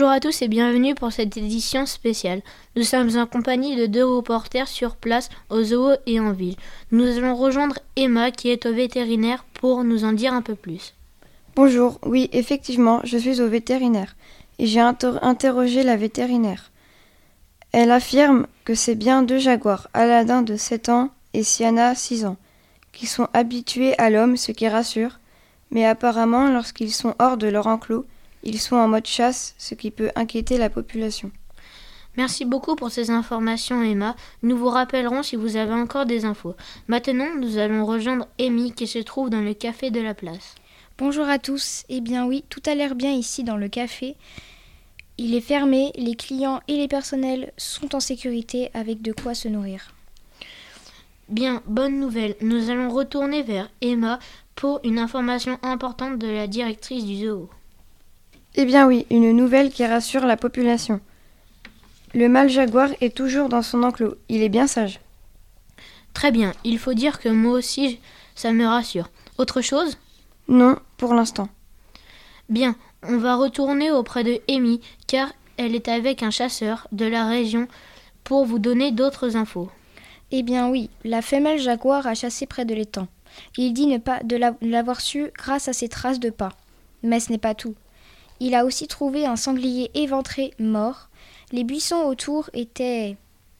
Bonjour à tous et bienvenue pour cette édition spéciale. Nous sommes en compagnie de 2 reporters sur place au zoo et en ville. Nous allons rejoindre Emma qui est au vétérinaire pour nous en dire un peu plus. Bonjour, oui, effectivement, je suis au vétérinaire et j'ai interrogé la vétérinaire. Elle affirme que c'est bien 2 jaguars, Aladdin de 7 ans et Siana 6 ans, qui sont habitués à l'homme, ce qui rassure, mais apparemment lorsqu'ils sont hors de leur enclos, ils sont en mode chasse, ce qui peut inquiéter la population. Merci beaucoup pour ces informations Emma. Nous vous rappellerons si vous avez encore des infos. Maintenant, nous allons rejoindre Amy qui se trouve dans le café de la place. Bonjour à tous. Eh bien oui, tout a l'air bien ici dans le café. Il est fermé, les clients et les personnels sont en sécurité avec de quoi se nourrir. Bien, bonne nouvelle. Nous allons retourner vers Emma pour une information importante de la directrice du zoo. Eh bien oui, une nouvelle qui rassure la population. Le mâle jaguar est toujours dans son enclos, il est bien sage. Très bien, il faut dire que moi aussi, ça me rassure. Autre chose ? Non, pour l'instant. Bien, on va retourner auprès de Amy, car elle est avec un chasseur de la région pour vous donner d'autres infos. Eh bien oui, la femelle jaguar a chassé près de l'étang. Il dit ne pas de l'avoir su grâce à ses traces de pas. Mais ce n'est pas tout. Il a aussi trouvé un sanglier éventré mort. Les buissons autour étaient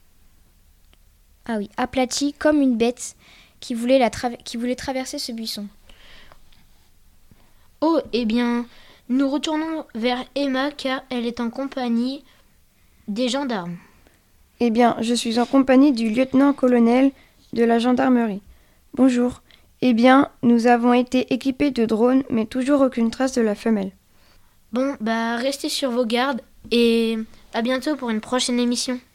aplatis comme une bête qui voulait traverser ce buisson. Oh, eh bien, nous retournons vers Emma car elle est en compagnie des gendarmes. Eh bien, je suis en compagnie du lieutenant-colonel de la gendarmerie. Bonjour. Eh bien, nous avons été équipés de drones, mais toujours aucune trace de la femelle. Bon, restez sur vos gardes et à bientôt pour une prochaine émission.